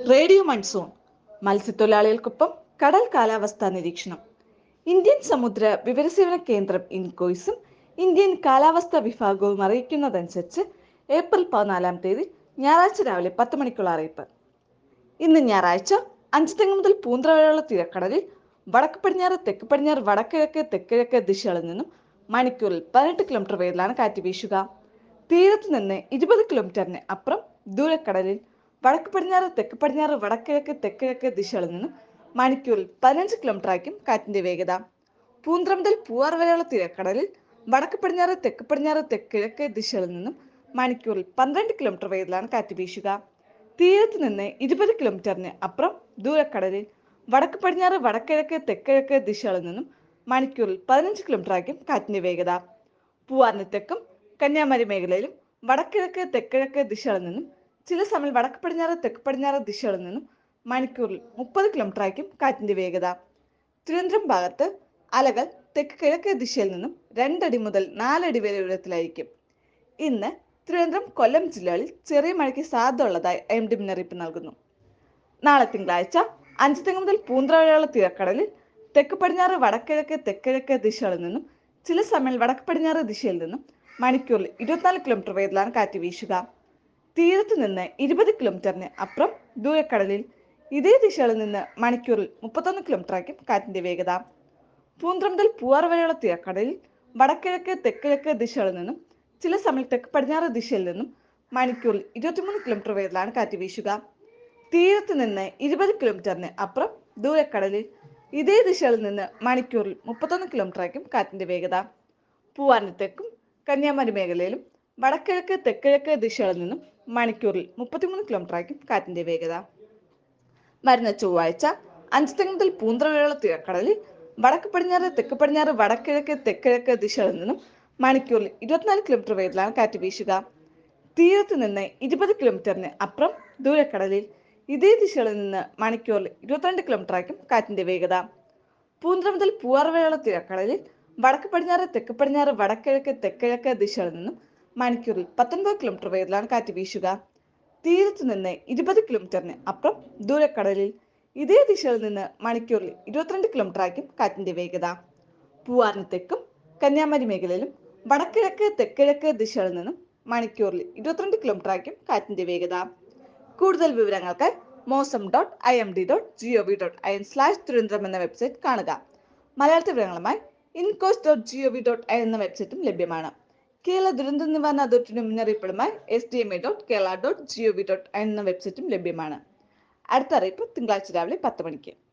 Radio monsoon മത്സ്യത്തൊഴിലാളികൾക്കൊപ്പം കടൽ കാലാവസ്ഥാ നിരീക്ഷണം. ഇന്ത്യൻ സമുദ്ര വിവരസേവന കേന്ദ്രം ഇൻകോയ്സും ഇന്ത്യൻ കാലാവസ്ഥാ വിഭാഗവും അറിയിക്കുന്നതനുസരിച്ച് ഏപ്രിൽ 14 തീയതി ഞായറാഴ്ച രാവിലെ 10 മണിക്കുള്ള അറിയിപ്പ്. ഇന്ന് ഞായറാഴ്ച അഞ്ചുതെങ്ങ് മുതൽ പൂന്തറ വരെയുള്ള തീരക്കടലിൽ വടക്ക് പടിഞ്ഞാറ് തെക്ക് പടിഞ്ഞാറ് വടക്കിഴക്ക് തെക്കിഴക്ക് ദിശകളിൽ നിന്നും മണിക്കൂറിൽ 18 കിലോമീറ്റർ വേഗത്തിലാണ് കാറ്റ് വീശുക. തീരത്ത് നിന്ന് 20 കിലോമീറ്ററിന് അപ്പുറം ദൂരക്കടലിൽ വടക്ക് പടിഞ്ഞാറ് തെക്ക് പടിഞ്ഞാറ് വടക്കിഴക്ക് തെക്കിഴക്ക് ദിശകളിൽ നിന്നും മണിക്കൂറിൽ 15 കിലോമീറ്റർ ആയിരിക്കും കാറ്റിന്റെ വേഗത. പൂന്തറ മുതൽ പൂവാർ വരെയുള്ള തീരക്കടലിൽ വടക്ക് പടിഞ്ഞാറ് തെക്ക് പടിഞ്ഞാറ് തെക്കിഴക്ക് ദിശകളിൽ നിന്നും മണിക്കൂറിൽ 12 കിലോമീറ്റർ വേഗത്തിലാണ് കാറ്റ് വീശുക. തീരത്ത് നിന്ന് 20 കിലോമീറ്ററിന് അപ്പുറം ദൂരക്കടലിൽ വടക്ക് പടിഞ്ഞാറ് വടക്കിഴക്ക് തെക്കിഴക്ക് ദിശകളിൽ നിന്നും മണിക്കൂറിൽ 15 കിലോമീറ്റർ ആയിരിക്കും കാറ്റിന്റെ വേഗത. പൂവാറിന് തെക്കും കന്യാകുമാരി മേഖലയിലും വടക്കിഴക്ക് തെക്കിഴക്ക് ദിശകളിൽ നിന്നും ചില സമയം വടക്ക് പടിഞ്ഞാറ് തെക്ക് പടിഞ്ഞാറ് ദിശകളിൽ നിന്നും മണിക്കൂറിൽ 30 കിലോമീറ്റർ ആയിരിക്കും കാറ്റിന്റെ വേഗത. തിരുവനന്തപുരം ഭാഗത്ത് അലകൾ തെക്ക് കിഴക്ക് ദിശയിൽ നിന്നും 2 അടി മുതൽ 4 അടി വരെ ഉയരത്തിലായിരിക്കും. ഇന്ന് തിരുവനന്തപുരം കൊല്ലം ജില്ലകളിൽ ചെറിയ മഴയ്ക്ക് സാധ്യത ഉള്ളതായി IMD മുന്നറിയിപ്പ് നൽകുന്നു. നാളെ തിങ്കളാഴ്ച അഞ്ചുതെങ്ങ് മുതൽ പൂന്തറ വരെയുള്ള തീരക്കടലിൽ തെക്ക് പടിഞ്ഞാറ് വടക്കിഴക്ക് തെക്കിഴക്ക് ദിശകളിൽ നിന്നും ചില സമയം വടക്ക് പടിഞ്ഞാറ് ദിശയിൽ നിന്നും മണിക്കൂറിൽ 24 കിലോമീറ്റർ വേഗത്തിലാണ് കാറ്റ് വീശുക. തീരത്ത് നിന്ന് 20 കിലോമീറ്ററിന് അപ്പുറം ദൂരക്കടലിൽ ഇതേ ദിശകളിൽ നിന്ന് മണിക്കൂറിൽ 31 കിലോമീറ്റർ ആയിരിക്കും കാറ്റിന്റെ വേഗത. പൂന്തറ മുതൽ പൂവാർ വരെയുള്ള തീരക്കടലിൽ വടക്കിഴക്ക് തെക്കിഴക്ക് ദിശകളിൽ നിന്നും ചില സമയം തെക്ക് പടിഞ്ഞാറ് ദിശയിൽ നിന്നും മണിക്കൂറിൽ 23 കിലോമീറ്റർ വേഗത്തിലാണ് കാറ്റ് വീശുക. തീരത്ത് നിന്ന് 20 കിലോമീറ്ററിന് അപ്പുറം ദൂരക്കടലിൽ ഇതേ ദിശകളിൽ നിന്ന് മണിക്കൂറിൽ 31 കിലോമീറ്റർ ആയിരിക്കും കാറ്റിന്റെ വേഗത. പൂവാറിന് തെക്കും കന്യാകുമാരി മേഖലയിലും വടക്കിഴക്ക് തെക്കിഴക്ക് ദിശകളിൽ നിന്നും മണിക്കൂറിൽ 33 കിലോമീറ്റർ ആയിരിക്കും കാറ്റിന്റെ വേഗത. വരുന്ന ചൊവ്വാഴ്ച അഞ്ചുതെങ്ങ് മുതൽ പൂന്തറ വരെയുള്ള തീരക്കടലിൽ വടക്ക് പടിഞ്ഞാറ് തെക്ക് പടിഞ്ഞാറ് വടക്കിഴക്ക് തെക്കിഴക്ക് ദിശകളിൽ നിന്നും മണിക്കൂറിൽ 24 കിലോമീറ്റർ വേഗത്തിലാണ് കാറ്റ് വീശുക. തീരത്ത് നിന്ന് 20 കിലോമീറ്ററിന് അപ്പുറം ദൂരക്കടലിൽ ഇതേ ദിശകളിൽ നിന്ന് മണിക്കൂറിൽ 22 കിലോമീറ്റർ ആയിരിക്കും കാറ്റിന്റെ വേഗത. പൂന്തറ മുതൽ പൂവാർ വരെയുള്ള തീരക്കടലിൽ വടക്ക് പടിഞ്ഞാറ് തെക്ക് പടിഞ്ഞാറ് വടക്കിഴക്ക് തെക്കിഴക്ക് ദിശകളിൽ നിന്നും മണിക്കൂറിൽ 19 കിലോമീറ്റർ വേഗത്തിലാണ് കാറ്റ് വീശുക. തീരത്ത് നിന്ന് 20 കിലോമീറ്ററിന് അപ്പുറം ദൂരക്കടലിൽ ഇതേ ദിശയിൽ നിന്ന് മണിക്കൂറിൽ 22 കിലോമീറ്റർ ആയിരിക്കും കാറ്റിന്റെ വേഗത. പൂവാറിന് തെക്കും കന്യാകുമാരി മേഖലയിലും വടക്കിഴക്ക് തെക്കിഴക്ക് ദിശകളിൽ നിന്നും മണിക്കൂറിൽ 22 കിലോമീറ്റർ ആയിരിക്കും കാറ്റിന്റെ വേഗത. കൂടുതൽ വിവരങ്ങൾക്കായി mosam.imd.gov.in/തിരുവനന്തപുരം എന്ന വെബ്സൈറ്റ് കാണുക. മലയാളത്തിൽ വിവരങ്ങളുമായി incos.gov.in എന്ന വെബ്സൈറ്റും ലഭ്യമാണ്. കേരള ദുരന്ത നിവാരണ അതോറിറ്റിയുടെ മുന്നറിയിപ്പുകളുമായി sdma.kerala.gov.in എന്ന വെബ്സൈറ്റും ലഭ്യമാണ്. അടുത്ത അറിയിപ്പ് തിങ്കളാഴ്ച രാവിലെ 10 മണിക്ക്.